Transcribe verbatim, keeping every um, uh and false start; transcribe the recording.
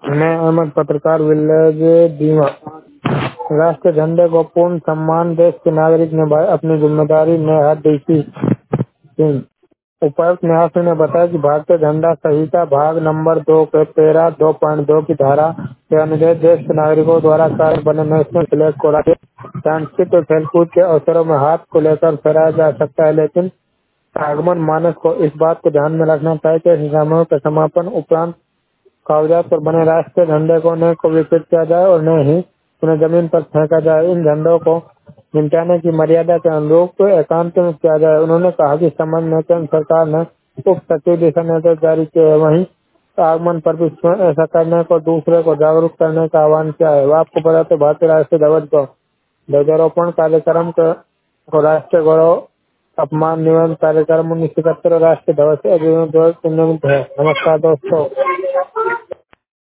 मैं अहमद, पत्रकार, विलेज दीवा। राष्ट्रीय झंडे को पूर्ण सम्मान, देश के नागरिक ने अपनी जिम्मेदारी में हाथ डीसी सिंह। उपायुक्त न्यास ने बताया कि भारतीय झंडा संहिता भाग नंबर दो के तेरह दो पॉइंट दो की धारा के अनुच्छेद देश के नागरिकों द्वारा कार्य बने नेशनल फ्लैग को राज्य सांस्कृतिक और खेलकूद के अवसरों में हाथ को लेकर फहराया जा सकता है, लेकिन आगमन मानक को इस बात को ध्यान में रखना चाहिए कि ऐसे समारोह के समापन उपरांत कागजात पर बने राष्ट्रीय झंडे को न को विकृत किया जाए और न ही उन्हें जमीन पर फेंका जाए। इन झंडों को निपटाने की मर्यादा के अनुरूप एकांत में किया जाए। उन्होंने कहा कि संबंध में केंद्र सरकार ने उप सचिव दिशा निर्देश जारी किए हैं, वहीं आगमन पर भी स्वयं ऐसा करने को दूसरे को जागरूक करने का आह्वान किया है। आपको बता दें, भारतीय राष्ट्रीय ध्वज को ध्वजारोपण कार्यक्रम को को राष्ट्रीय गौरव अपमान निवारण कार्यक्रम उन्नीस सौ इकहत्तर राष्ट्रीय ध्वज से अधिनियम ध्वज नियमित है। नमस्कार दोस्तों।